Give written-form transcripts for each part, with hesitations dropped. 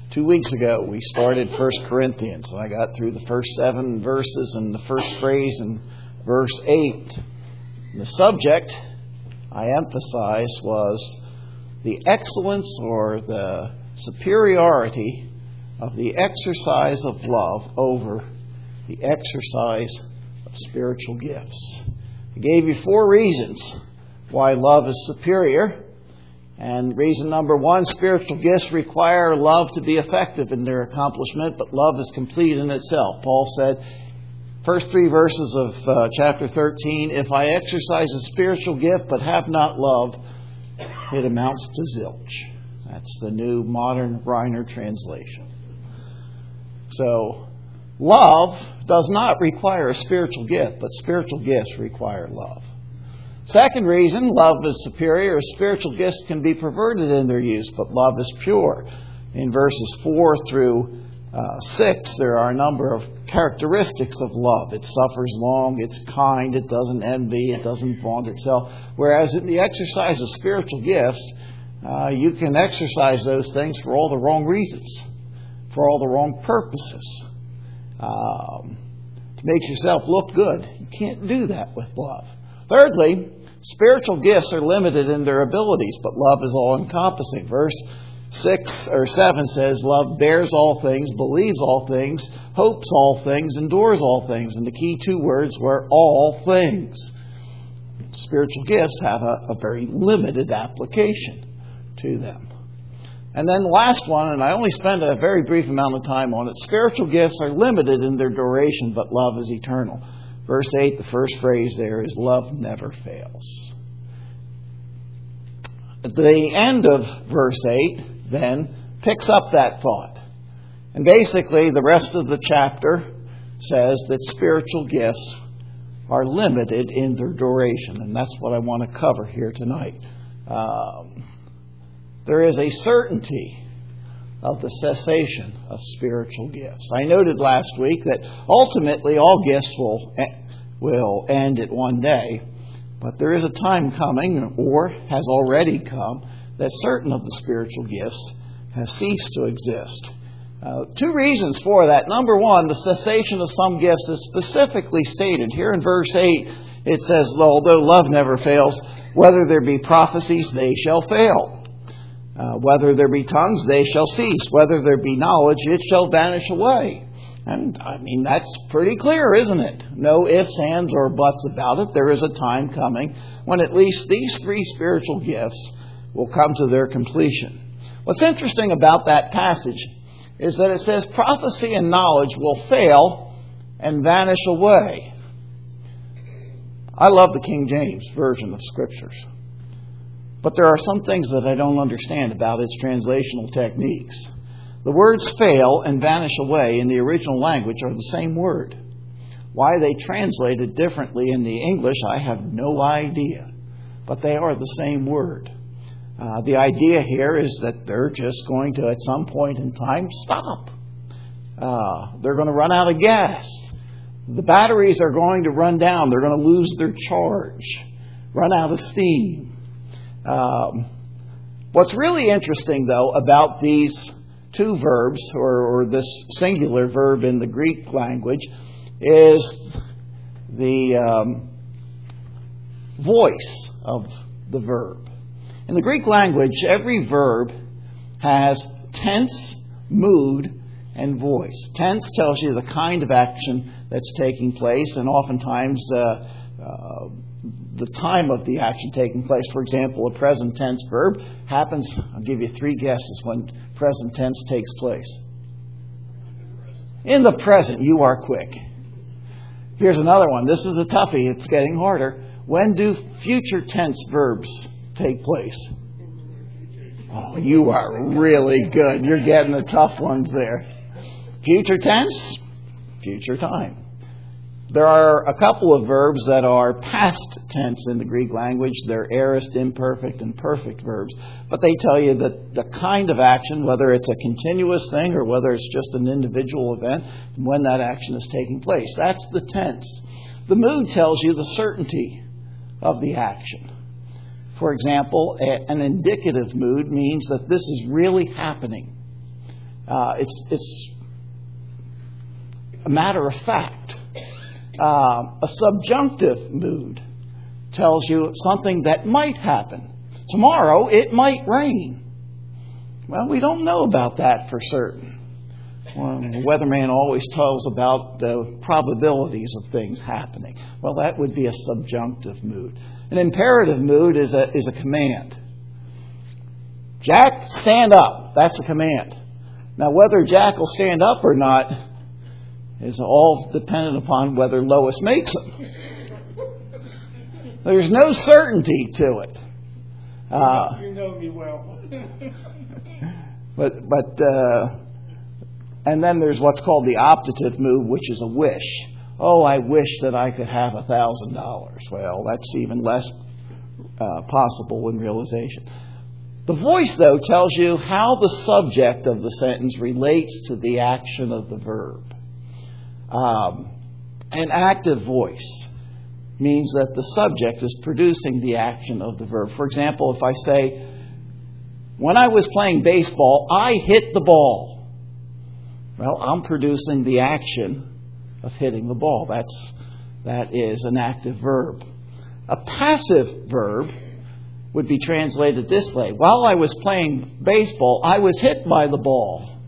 2 weeks ago, we started 1 Corinthians. I got through the first 7 verses and the first phrase in verse 8. The subject I emphasized was the excellence or the superiority of the exercise of love over the exercise of spiritual gifts. I gave you 4 reasons why love is superior. And reason number 1, spiritual gifts require love to be effective in their accomplishment, but love is complete in itself. Paul said, first 3 verses of chapter 13, if I exercise a spiritual gift but have not love, it amounts to zilch. That's the new modern Reiner translation. So, love does not require a spiritual gift, but spiritual gifts require love. Second reason love is superior is spiritual gifts can be perverted in their use, but love is pure. In verses 4 through 6, there are a number of characteristics of love. It suffers long, it's kind, it doesn't envy, it doesn't vaunt itself. Whereas in the exercise of spiritual gifts, you can exercise those things for all the wrong reasons, for all the wrong purposes. To make yourself look good. You can't do that with love. Thirdly, spiritual gifts are limited in their abilities, but love is all-encompassing. Verse 6 or 7 says, love bears all things, believes all things, hopes all things, endures all things. And the key 2 words were all things. Spiritual gifts have a very limited application to them. And then the last one, and I only spent a very brief amount of time on it, spiritual gifts are limited in their duration, but love is eternal. Verse 8, the first phrase there is, love never fails. At the end of verse 8, then, picks up that thought. And basically, the rest of the chapter says that spiritual gifts are limited in their duration. And that's what I want to cover here tonight. There is a certainty of the cessation of spiritual gifts. I noted last week that ultimately all gifts will end at one day, but there is a time coming, or has already come, that certain of the spiritual gifts has ceased to exist. 2 reasons for that. Number 1, the cessation of some gifts is specifically stated. Here in verse 8, it says, although love never fails, whether there be prophecies, they shall fail. Whether there be tongues, they shall cease. Whether there be knowledge, it shall vanish away. And that's pretty clear, isn't it? No ifs, ands, or buts about it. There is a time coming when at least these 3 spiritual gifts will come to their completion. What's interesting about that passage is that it says prophecy and knowledge will fail and vanish away. I love the King James Version of Scriptures. But there are some things that I don't understand about its translational techniques. The words fail and vanish away in the original language are the same word. Why they translate it differently in the English, I have no idea. But they are the same word. The idea here is that they're just going to, at some point in time, stop. They're going to run out of gas. The batteries are going to run down. They're going to lose their charge, run out of steam. What's really interesting, though, about these 2 verbs, or this singular verb in the Greek language, is the voice of the verb. In the Greek language, every verb has tense, mood, and voice. Tense tells you the kind of action that's taking place, and oftentimes the time of the action taking place. For example, a present tense verb happens, I'll give you 3 guesses when present tense takes place. In the present, you are quick. Here's another one. This is a toughie. It's getting harder. When do future tense verbs take place? Oh, you are really good. You're getting the tough ones there. Future tense, future time. There are a couple of verbs that are past tense in the Greek language. They're aorist, imperfect, and perfect verbs. But they tell you that the kind of action, whether it's a continuous thing or whether it's just an individual event, when that action is taking place. That's the tense. The mood tells you the certainty of the action. For example, an indicative mood means that this is really happening. It's a matter of fact. A subjunctive mood tells you something that might happen. Tomorrow it might rain. Well, we don't know about that for certain. Well, the weatherman always tells about the probabilities of things happening. Well, that would be a subjunctive mood. An imperative mood is a command. Jack, stand up. That's a command. Now, whether Jack will stand up or not is all dependent upon whether Lois makes him. There's no certainty to it. You know me well. And then there's what's called the optative mood, which is a wish. Oh, I wish that I could have $1,000. Well, that's even less possible in realization. The voice, though, tells you how the subject of the sentence relates to the action of the verb. An active voice means that the subject is producing the action of the verb. For example, if I say, when I was playing baseball, I hit the ball. Well, I'm producing the action of hitting the ball. That is an active verb. A passive verb would be translated this way. While I was playing baseball, I was hit by the ball.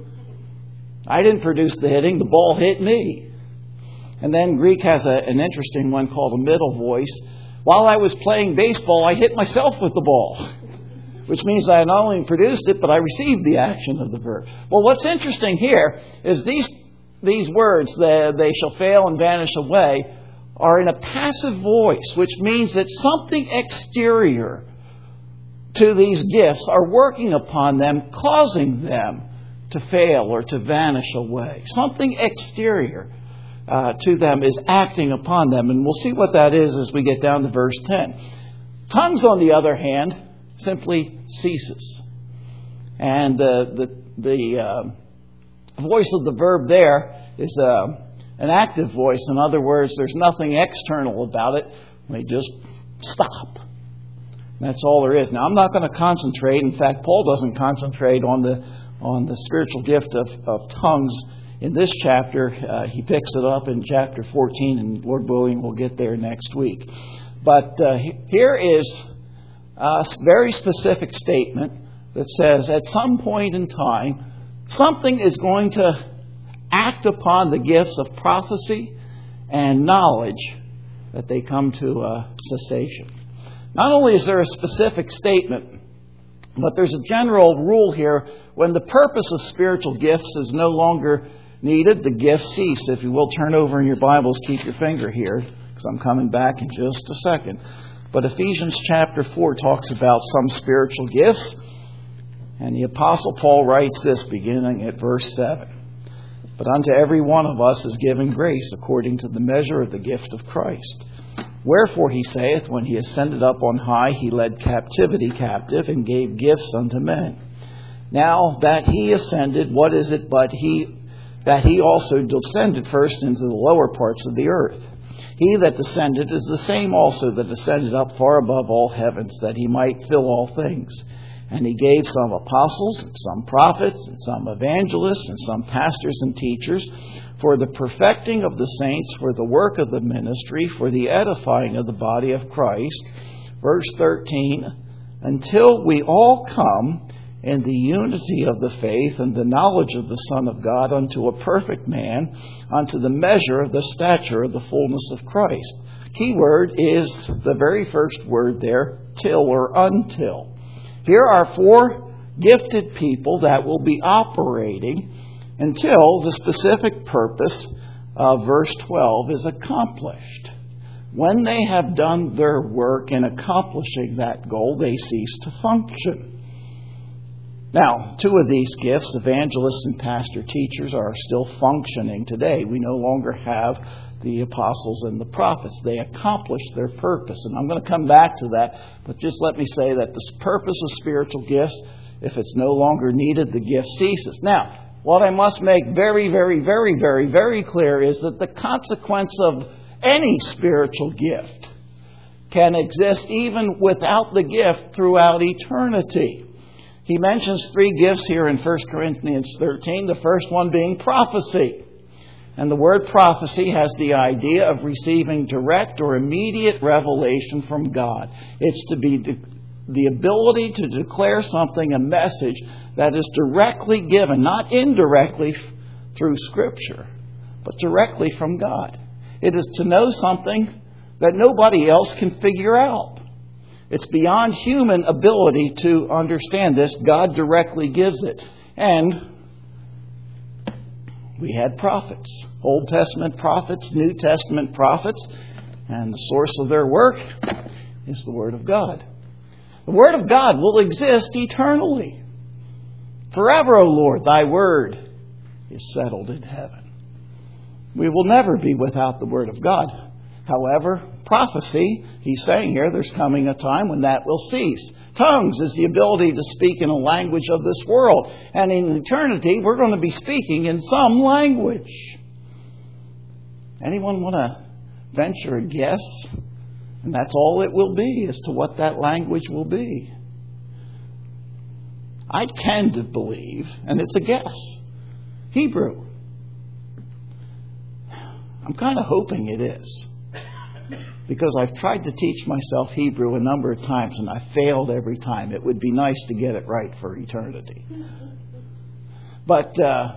I didn't produce the hitting. The ball hit me. And then Greek has an interesting one called a middle voice. While I was playing baseball, I hit myself with the ball. Which means I not only produced it, but I received the action of the verb. Well, what's interesting here is these words, they shall fail and vanish away, are in a passive voice, which means that something exterior to these gifts are working upon them, causing them to fail or to vanish away. Something exterior to them is acting upon them. And we'll see what that is as we get down to verse 10. Tongues, on the other hand, simply ceases. And the voice of the verb there is an active voice. In other words, there's nothing external about it. They just stop. That's all there is. Now, I'm not going to concentrate. In fact, Paul doesn't concentrate on the spiritual gift of tongues in this chapter. He picks it up in chapter 14, and Lord willing, we'll get there next week. But here is a very specific statement that says at some point in time, something is going to act upon the gifts of prophecy and knowledge that they come to a cessation. Not only is there a specific statement, but there's a general rule here. When the purpose of spiritual gifts is no longer needed, the gifts cease. If you will, turn over in your Bibles, keep your finger here, because I'm coming back in just a second. But Ephesians chapter 4 talks about some spiritual gifts. And the Apostle Paul writes this beginning at verse 7. But unto every one of us is given grace according to the measure of the gift of Christ. Wherefore he saith, when he ascended up on high, he led captivity captive and gave gifts unto men. Now that he ascended, what is it but that he also descended first into the lower parts of the earth? He that descended is the same also that ascended up far above all heavens, that he might fill all things. And he gave some apostles, and some prophets, and some evangelists, and some pastors and teachers, for the perfecting of the saints, for the work of the ministry, for the edifying of the body of Christ. Verse 13, until we all come in the unity of the faith and the knowledge of the Son of God unto a perfect man, unto the measure of the stature of the fullness of Christ. Key word is the very first word there, till or until. Here are 4 gifted people that will be operating until the specific purpose of verse 12 is accomplished. When they have done their work in accomplishing that goal, they cease to function. Now, 2 of these gifts, evangelists and pastor teachers, are still functioning today. We no longer have the apostles and the prophets. They accomplished their purpose. And I'm going to come back to that, but just let me say that the purpose of spiritual gifts, if it's no longer needed, the gift ceases. Now, what I must make very, very, very, very, very clear is that the consequence of any spiritual gift can exist even without the gift throughout eternity. He mentions 3 gifts here in 1 Corinthians 13, the first one being prophecy. And the word prophecy has the idea of receiving direct or immediate revelation from God. It's to be the ability to declare something, a message that is directly given, not indirectly through Scripture, but directly from God. It is to know something that nobody else can figure out. It's beyond human ability to understand this. God directly gives it. And we had prophets, Old Testament prophets, New Testament prophets, and the source of their work is the Word of God. The Word of God will exist eternally. Forever, O Lord, Thy Word is settled in heaven. We will never be without the Word of God. However, prophecy, he's saying here, there's coming a time when that will cease. Tongues is the ability to speak in a language of this world. And in eternity, we're going to be speaking in some language. Anyone want to venture a guess? And that's all it will be as to what that language will be. I tend to believe, and it's a guess, Hebrew. I'm kind of hoping it is. Because I've tried to teach myself Hebrew a number of times and I failed every time. It would be nice to get it right for eternity. But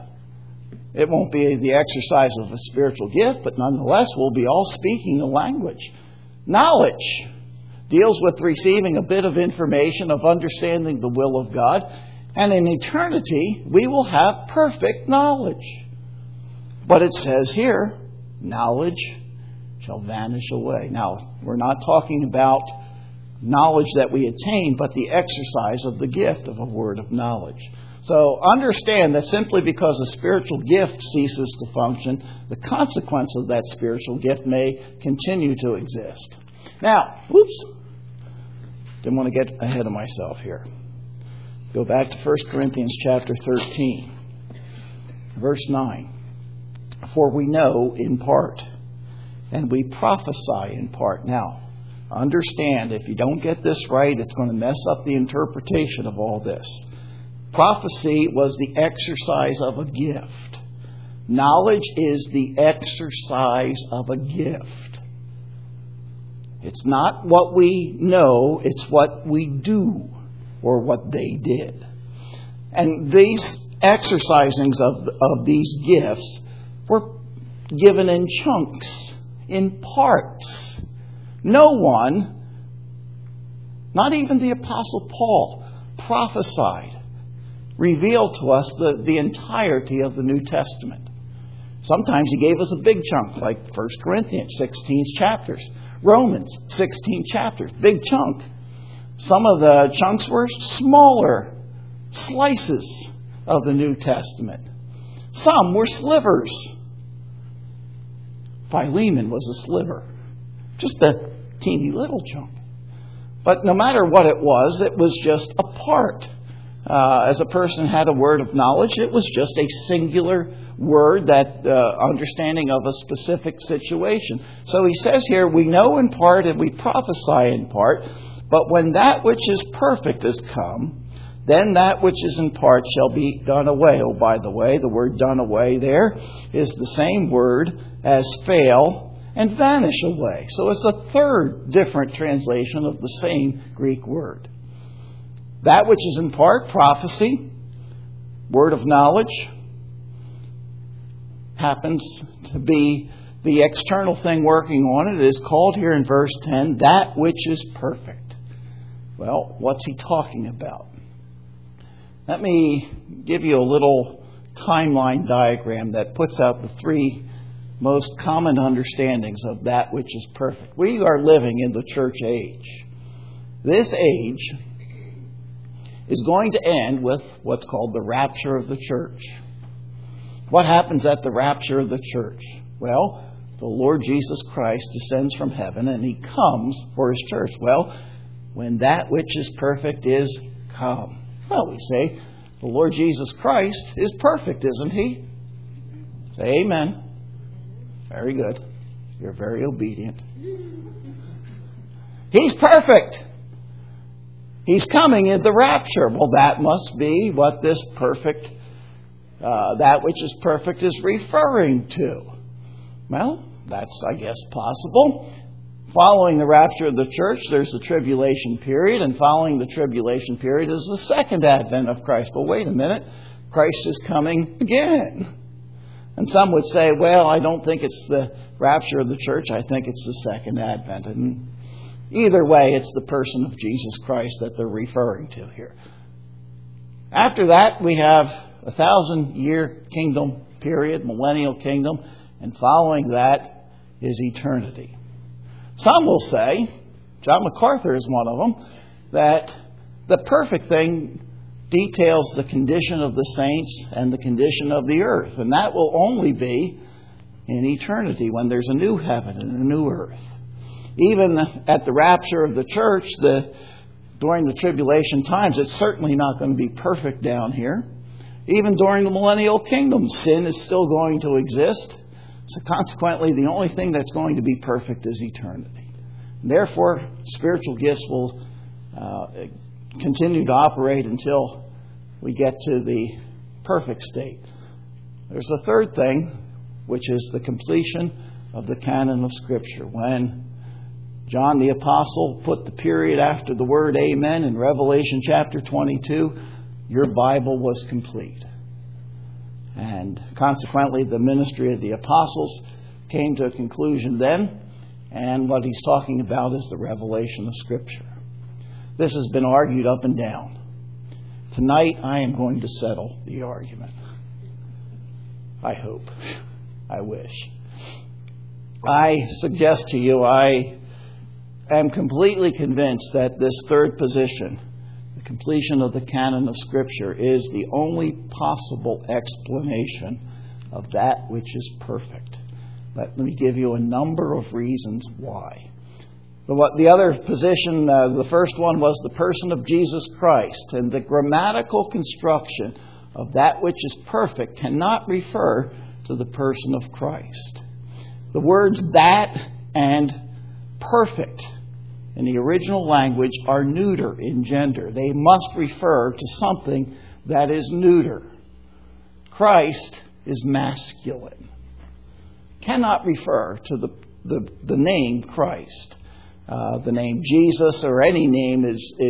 it won't be the exercise of a spiritual gift, but nonetheless we'll be all speaking the language. Knowledge deals with receiving a bit of information, of understanding the will of God. And in eternity, we will have perfect knowledge. But it says here, knowledge shall vanish away. Now, we're not talking about knowledge that we attain, but the exercise of the gift of a word of knowledge. So understand that simply because a spiritual gift ceases to function, the consequence of that spiritual gift may continue to exist. Now, didn't want to get ahead of myself here. Go back to 1 Corinthians chapter 13, verse 9. For we know in part, and we prophesy in part. Now, understand, if you don't get this right, it's going to mess up the interpretation of all this. Prophecy was the exercise of a gift. Knowledge is the exercise of a gift. It's not what we know, it's what we do, or what they did. And these exercisings of these gifts were given in chunks, in parts. No one, not even the Apostle Paul, prophesied, revealed to us the entirety of the New Testament. Sometimes he gave us a big chunk, like 1 Corinthians, 16 chapters. Romans, 16 chapters, big chunk. Some of the chunks were smaller slices of the New Testament. Some were slivers. Philemon was a sliver. Just a teeny little chunk. But no matter what it was just a part. As a person had a word of knowledge, it was just a singular word, that understanding of a specific situation. So he says here, we know in part and we prophesy in part, but when that which is perfect is come, then that which is in part shall be done away. Oh, by the way, the word done away there is the same word as fail and vanish away. So it's a third different translation of the same Greek word. That which is in part, prophecy, word of knowledge, happens to be the external thing working on it. It is called here in verse 10, that which is perfect. Well, what's he talking about? Let me give you a little timeline diagram that puts out the three most common understandings of that which is perfect. We are living in the church age. This age is going to end with what's called the rapture of the church. What happens at the rapture of the church? Well, the Lord Jesus Christ descends from heaven and He comes for His church. Well, when that which is perfect is come. Well, we say, the Lord Jesus Christ is perfect, isn't He? Say amen. Very good. You're very obedient. He's perfect. He's coming in the rapture. Well, that must be what this perfect, that which is perfect is referring to. Well, that's, I guess, possible. Following the rapture of the church, there's the tribulation period, and following the tribulation period is the second advent of Christ. But wait a minute, Christ is coming again. And some would say, well, I don't think it's the rapture of the church, I think it's the second advent. And either way, it's the person of Jesus Christ that they're referring to here. After that, we have a 1,000-year kingdom period, millennial kingdom, and following that is eternity. Some will say, John MacArthur is one of them, that the perfect thing details the condition of the saints and the condition of the earth. And that will only be in eternity when there's a new heaven and a new earth. Even at the rapture of the church, during the tribulation times, it's certainly not going to be perfect down here. Even during the millennial kingdom, sin is still going to exist. So consequently, the only thing that's going to be perfect is eternity. And therefore, spiritual gifts will continue to operate until we get to the perfect state. There's a third thing, which is the completion of the canon of Scripture. When John the Apostle put the period after the word amen in Revelation chapter 22, your Bible was complete. And consequently, the ministry of the apostles came to a conclusion then. And what he's talking about is the revelation of Scripture. This has been argued up and down. Tonight, I am going to settle the argument. I hope. I wish. I suggest to you, I am completely convinced that this third position, the completion of the canon of Scripture, is the only possible explanation of that which is perfect. Let me give you a number of reasons why. The other position, the first one, was the person of Jesus Christ. And the grammatical construction of that which is perfect cannot refer to the person of Christ. The words that and perfect in the original language are neuter in gender. They must refer to something that is neuter. Christ is masculine. Cannot refer to the name Christ. The name Jesus or any name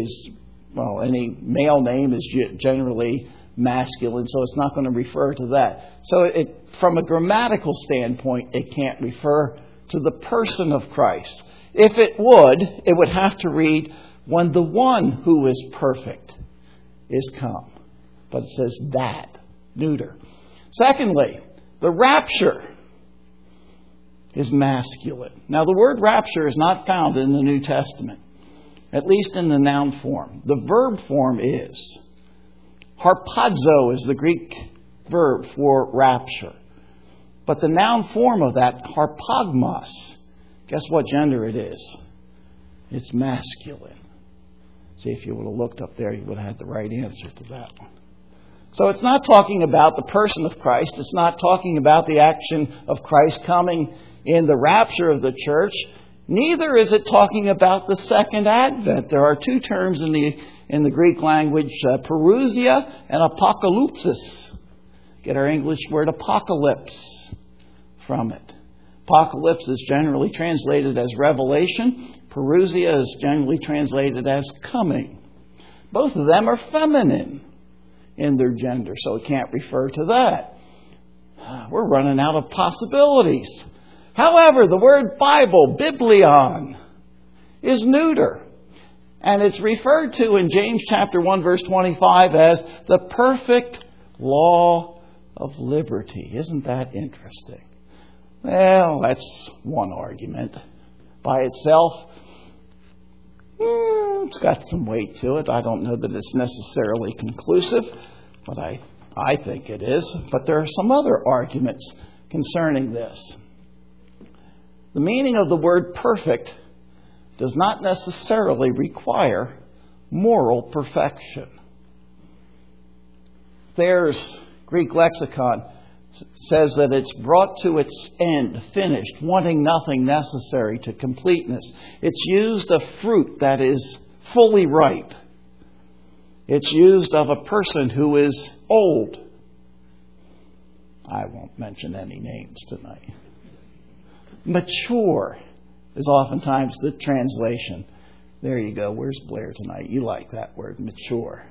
any male name is generally masculine, so it's not going to refer to that. So from a grammatical standpoint, it can't refer to the person of Christ. If it would have to read, when the one who is perfect is come. But it says that, neuter. Secondly, the rapture is masculine. Now, the word rapture is not found in the New Testament, at least in the noun form. The verb form is. Harpazo is the Greek verb for rapture. But the noun form of that, harpagmos, guess what gender it is? It's masculine. See, if you would have looked up there, you would have had the right answer to that one. So it's not talking about the person of Christ. It's not talking about the action of Christ coming in the rapture of the church. Neither is it talking about the second advent. There are two terms in the Greek language, parousia and apocalypsis. Get our English word apocalypse from it. Apocalypse is generally translated as revelation. Parousia is generally translated as coming. Both of them are feminine in their gender, so it can't refer to that. We're running out of possibilities. However, the word Bible, biblion, is neuter. And it's referred to in James chapter 1, verse 25 as the perfect law of liberty. Isn't that interesting? Well, that's one argument. By itself, it's got some weight to it. I don't know that it's necessarily conclusive, but I think it is. But there are some other arguments concerning this. The meaning of the word perfect does not necessarily require moral perfection. Thayer's Greek lexicon says that it's brought to its end, finished, wanting nothing necessary to completeness. It's used of fruit that is fully ripe. It's used of a person who is old. I won't mention any names tonight. Mature is oftentimes the translation. There you go. Where's Blair tonight? You like that word, mature.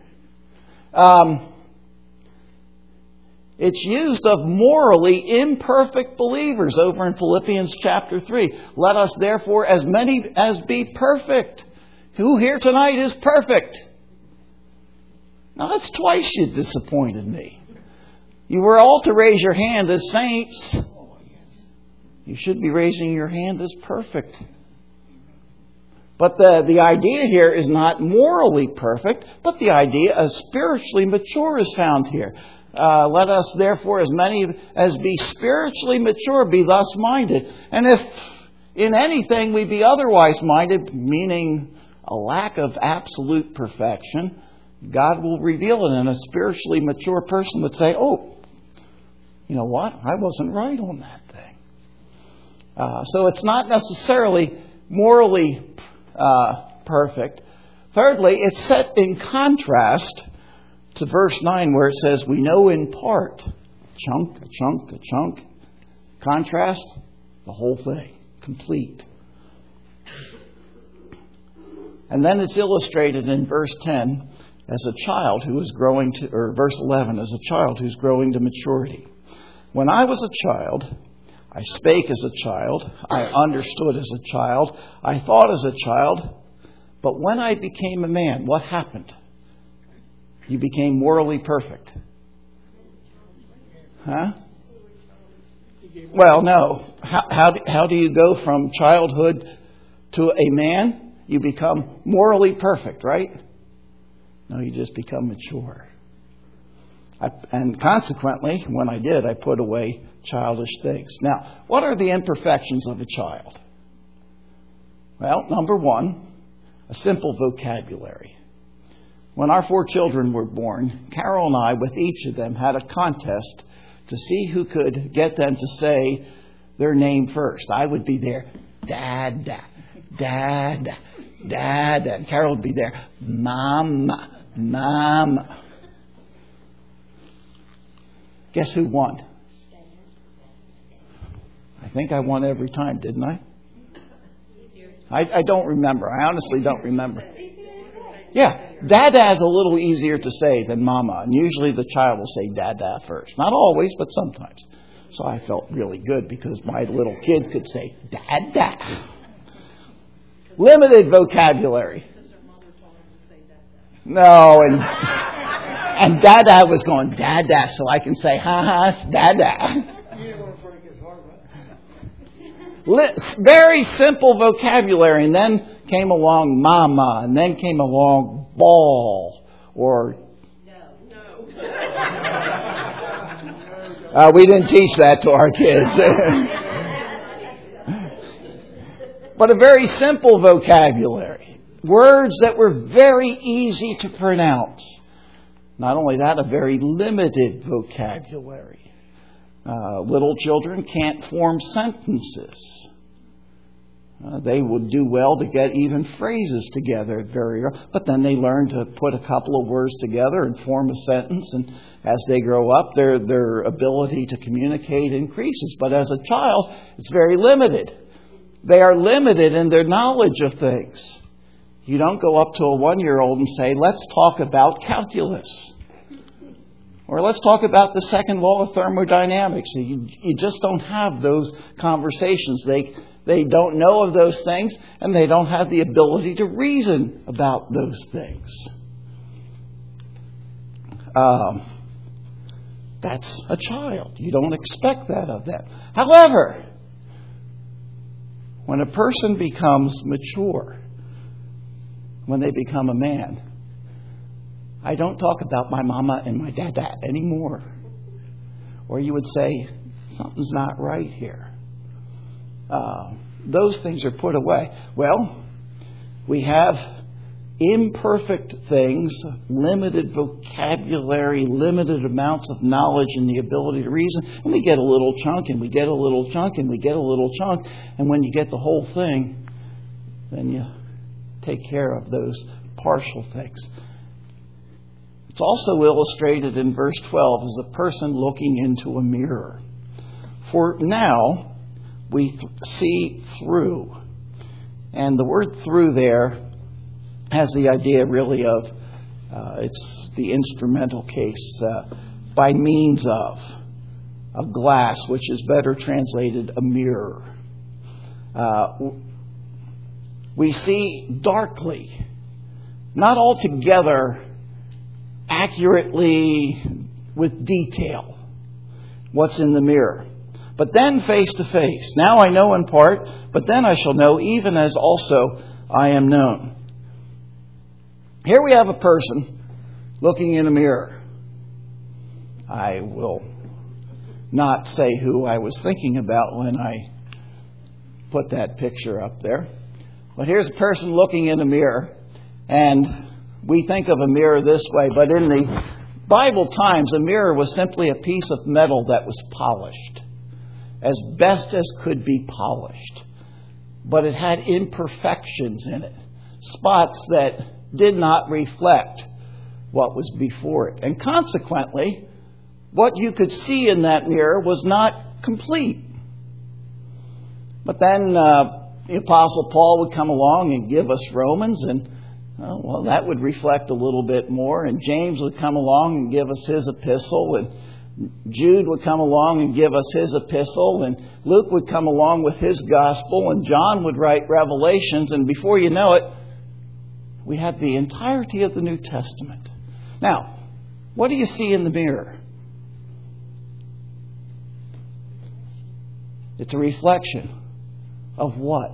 It's used of morally imperfect believers over in Philippians chapter 3. Let us therefore as many as be perfect. Who here tonight is perfect? Now that's twice you disappointed me. You were all to raise your hand as saints. You should be raising your hand as perfect. But the idea here is not morally perfect, but the idea of spiritually mature is found here. Let us therefore as many as be spiritually mature be thus minded. And if in anything we be otherwise minded, meaning a lack of absolute perfection, God will reveal it, and a spiritually mature person would say, oh, you know what? I wasn't right on that thing. So it's not necessarily morally perfect. Thirdly, it's set in contrast to verse 9 where it says, we know in part. Chunk, a chunk, a chunk. Contrast, the whole thing. Complete. And then it's illustrated in verse 10 as a child who is growing to, or verse 11, as a child who's growing to maturity. When I was a child, I spake as a child, I understood as a child, I thought as a child, but when I became a man, what happened? You became morally perfect. Huh? Well, no. How do you go from childhood to a man? You become morally perfect, right? No, you just become mature. And consequently, when I did, I put away childish things. Now, what are the imperfections of a child? Well, number one, a simple vocabulary. When our 4 children were born, Carol and I, with each of them, had a contest to see who could get them to say their name first. I would be there, Dada, Dada, Dada. And Carol would be there, Mama, Mama. Guess who won? I think I won every time, didn't I? I don't remember. I honestly don't remember. Yeah, Dada is a little easier to say than Mama. And usually the child will say Dada first. Not always, but sometimes. So I felt really good because my little kid could say Dada. Limited vocabulary. No, and Dada was going Dada, so I can say ha ha Dada. Very simple vocabulary, and then came along Mama, and then came along Ball, or no. We didn't teach that to our kids. But a very simple vocabulary, words that were very easy to pronounce. Not only that, a very limited vocabulary. Little children can't form sentences. They would do well to get even phrases together very early, but then they learn to put a couple of words together and form a sentence, and as they grow up, their ability to communicate increases. But as a child, it's very limited. They are limited in their knowledge of things. You don't go up to a 1-year-old and say, let's talk about calculus. Or let's talk about the second law of thermodynamics. You just don't have those conversations. They don't know of those things, and they don't have the ability to reason about those things. That's a child. You don't expect that of them. However, when a person becomes mature, when they become a man, I don't talk about my mama and my dada anymore. Or you would say, something's not right here. Those things are put away. Well, we have imperfect things, limited vocabulary, limited amounts of knowledge and the ability to reason. And we get a little chunk, and we get a little chunk, and we get a little chunk. And when you get the whole thing, then you take care of those partial things. It's also illustrated in verse 12 as a person looking into a mirror. For now we see through. And the word through there has the idea really of, it's the instrumental case, by means of a glass, which is better translated a mirror. We see darkly, not altogether accurately with detail what's in the mirror. But then face to face. Now I know in part, but then I shall know even as also I am known. Here we have a person looking in a mirror. I will not say who I was thinking about when I put that picture up there. But here's a person looking in a mirror, and we think of a mirror this way, but in the Bible times, a mirror was simply a piece of metal that was polished, as best as could be polished. But it had imperfections in it, spots that did not reflect what was before it. And consequently, what you could see in that mirror was not complete. But then the Apostle Paul would come along and give us Romans, and well, that would reflect a little bit more. And James would come along and give us his epistle, and Jude would come along and give us his epistle, and Luke would come along with his gospel, and John would write Revelations, and before you know it, we had the entirety of the New Testament. Now, what do you see in the mirror? It's a reflection of what?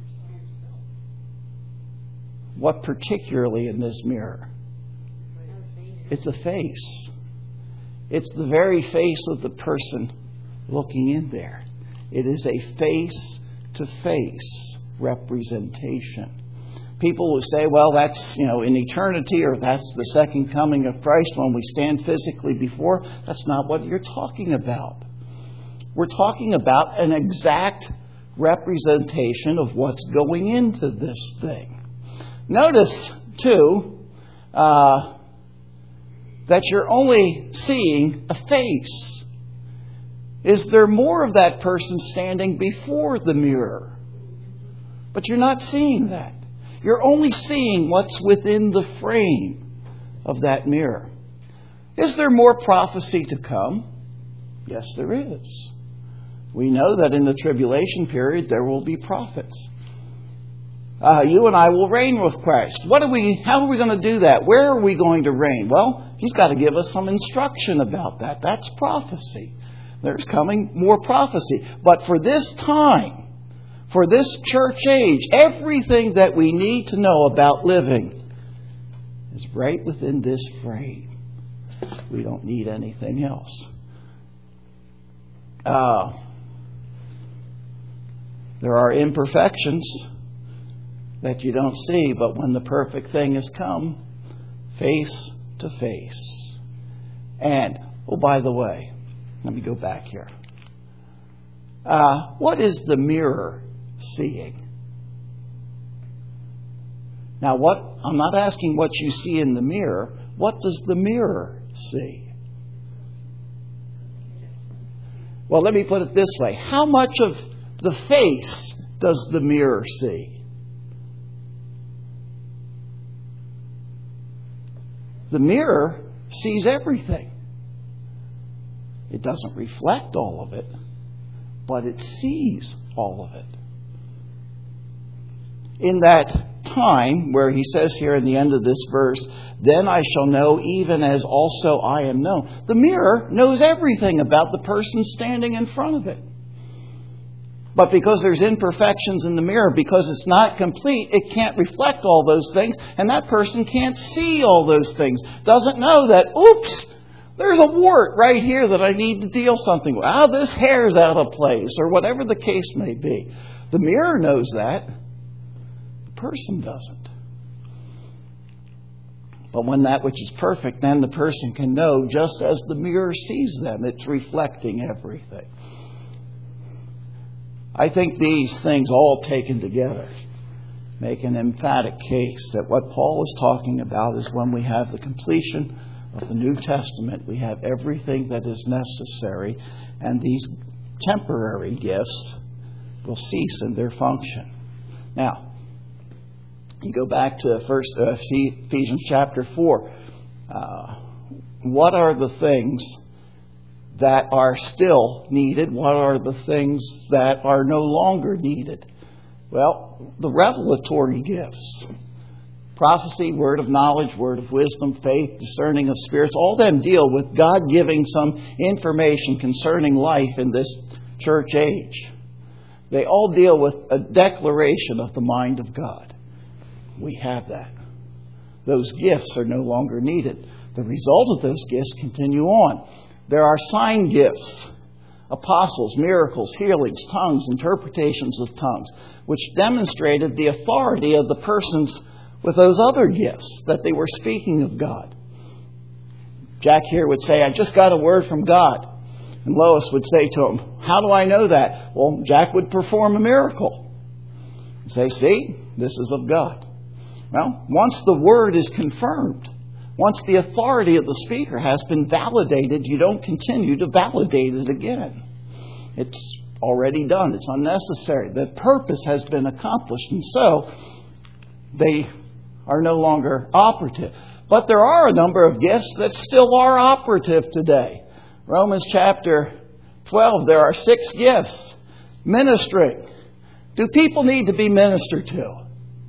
What particularly in this mirror? It's a face. It's the very face of the person looking in there. It is a face-to-face representation. People who say, well, that's, in eternity, or that's the second coming of Christ when we stand physically before. That's not what you're talking about. We're talking about an exact representation of what's going into this thing. Notice, too, that you're only seeing a face. Is there more of that person standing before the mirror? But you're not seeing that. You're only seeing what's within the frame of that mirror. Is there more prophecy to come? Yes, there is. We know that in the tribulation period there will be prophets. You and I will reign with Christ. How are we going to do that? Where are we going to reign? Well, He's got to give us some instruction about that. That's prophecy. There's coming more prophecy. But for this time, for this church age, everything that we need to know about living is right within this frame. We don't need anything else. There are imperfections that you don't see, but when the perfect thing has come, face to face. And, oh, by the way, let me go back here. What is the mirror seeing? Now, I'm not asking what you see in the mirror. What does the mirror see? Well, let me put it this way. How much of the face does the mirror see? The mirror sees everything. It doesn't reflect all of it, but it sees all of it. In that time, where he says here in the end of this verse, then I shall know even as also I am known. The mirror knows everything about the person standing in front of it. But because there's imperfections in the mirror, because it's not complete, it can't reflect all those things, and that person can't see all those things. Doesn't know that, oops, there's a wart right here that I need to deal something with. This hair's out of place, or whatever the case may be. The mirror knows that. The person doesn't. But when that which is perfect, then the person can know just as the mirror sees them. It's reflecting everything. I think these things all taken together make an emphatic case that what Paul is talking about is when we have the completion of the New Testament, we have everything that is necessary, and these temporary gifts will cease in their function. Now, you go back to Ephesians chapter 4. What are the things that are still needed? What are the things that are no longer needed? Well, the revelatory gifts. Prophecy, word of knowledge, word of wisdom, faith, discerning of spirits, all them deal with God giving some information concerning life in this church age. They all deal with a declaration of the mind of God. We have that. Those gifts are no longer needed. The result of those gifts continue on. There are sign gifts, apostles, miracles, healings, tongues, interpretations of tongues, which demonstrated the authority of the persons with those other gifts, that they were speaking of God. Jack here would say, I just got a word from God. And Lois would say to him, how do I know that? Well, Jack would perform a miracle. And say, see, this is of God. Well, once the word is confirmed, once the authority of the speaker has been validated, you don't continue to validate it again. It's already done. It's unnecessary. The purpose has been accomplished, and so they are no longer operative. But there are a number of gifts that still are operative today. Romans chapter 12, there are 6 gifts. Ministering. Do people need to be ministered to?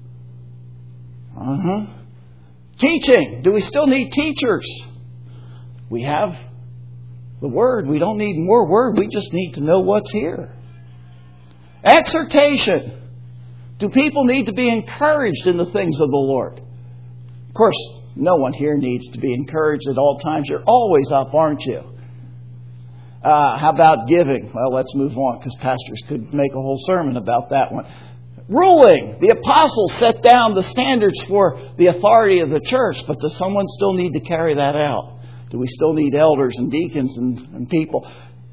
Teaching. Do we still need teachers? We have the Word. We don't need more Word. We just need to know what's here. Exhortation. Do people need to be encouraged in the things of the Lord? Of course, no one here needs to be encouraged at all times. You're always up, aren't you? How about giving? Well, let's move on, because pastors could make a whole sermon about that one. Ruling. The apostles set down the standards for the authority of the church, but does someone still need to carry that out? Do we still need elders and deacons and people?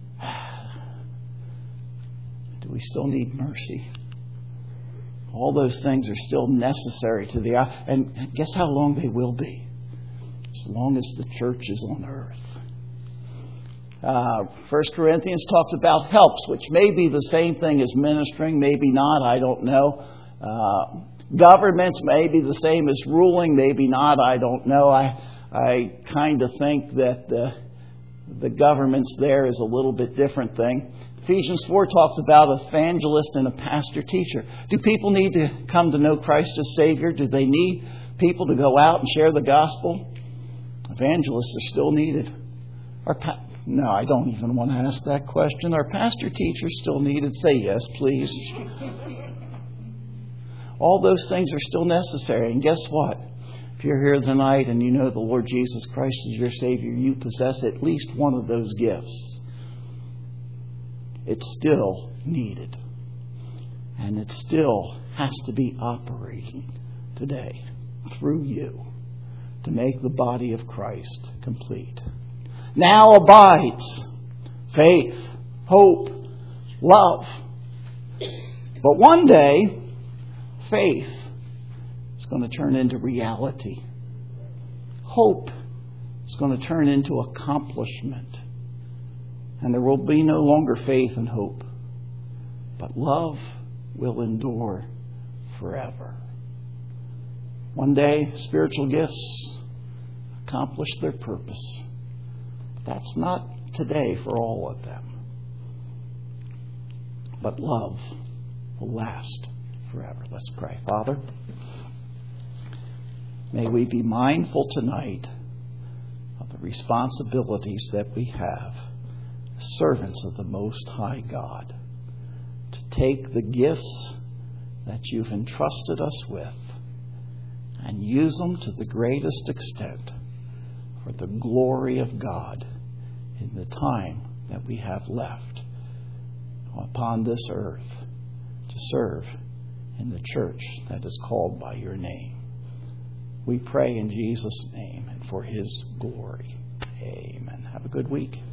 Do we still need mercy? All those things are still necessary to the... And guess how long they will be? As long as the church is on earth. 1 Corinthians talks about helps, which may be the same thing as ministering, maybe not, I don't know. Governments may be the same as ruling, maybe not, I don't know. I kind of think that the governments there is a little bit different thing. Ephesians 4 talks about evangelist and a pastor teacher. Do people need to come to know Christ as Savior? Do they need people to go out and share the gospel? Evangelists are still needed. No, I don't even want to ask that question. Are pastor teachers still needed? Say yes, please. All those things are still necessary. And guess what? If you're here tonight and you know the Lord Jesus Christ is your Savior, you possess at least one of those gifts. It's still needed. And it still has to be operating today through you to make the body of Christ complete. Now abides faith, hope, love. But one day, faith is going to turn into reality. Hope is going to turn into accomplishment. And there will be no longer faith and hope. But love will endure forever. One day, spiritual gifts accomplish their purpose. That's not today for all of them. But love will last forever. Let's pray. Father, may we be mindful tonight of the responsibilities that we have as servants of the Most High God, to take the gifts that you've entrusted us with and use them to the greatest extent for the glory of God in the time that we have left upon this earth to serve in the church that is called by your name. We pray in Jesus' name and for his glory. Amen. Have a good week.